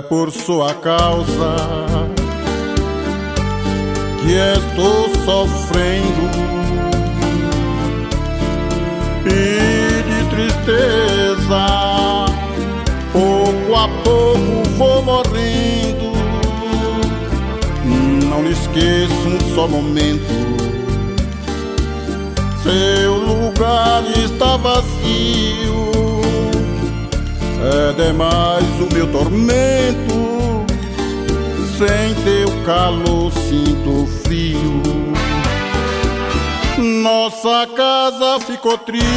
por sua causa que estou sofrendo, e de tristeza pouco a pouco vou morrendo. Não lhe esqueço um só momento, seu lugar está vazio. É demais o meu tormento, sem teu calor sinto frio. Nossa casa ficou triste,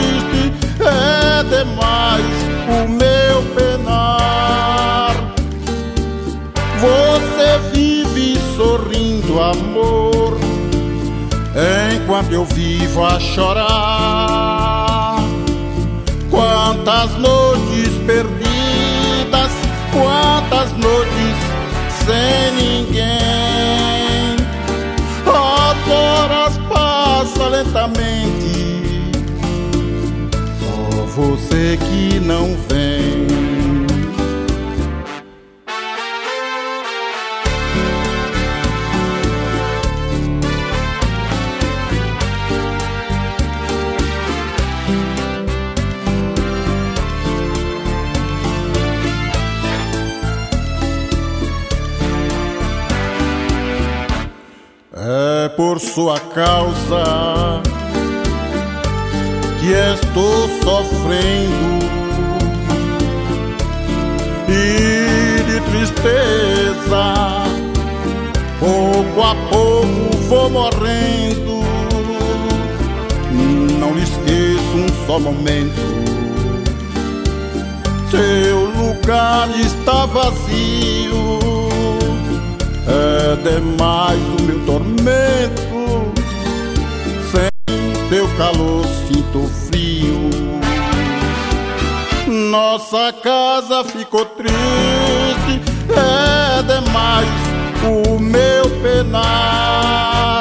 é demais o meu penar. Você vive sorrindo, amor, enquanto eu vivo a chorar. Quantas noites perdidas, quantas noites sem ninguém. As horas passam lentamente, só você que não vem. É por sua causa que estou sofrendo, e de tristeza pouco a pouco vou morrendo. Não lhe esqueço um só momento, seu lugar está vazio. É demais o meu tormento, sem teu calor sinto frio. Nossa casa ficou triste, é demais o meu penar.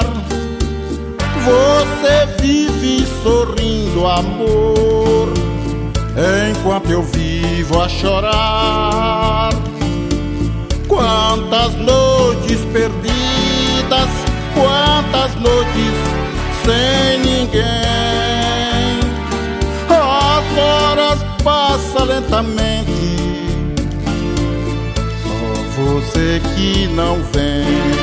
Você vive sorrindo, amor, enquanto eu vivo a chorar. Quantas noites perdidas, quantas noites sem ninguém. As horas passam lentamente, só você que não vem.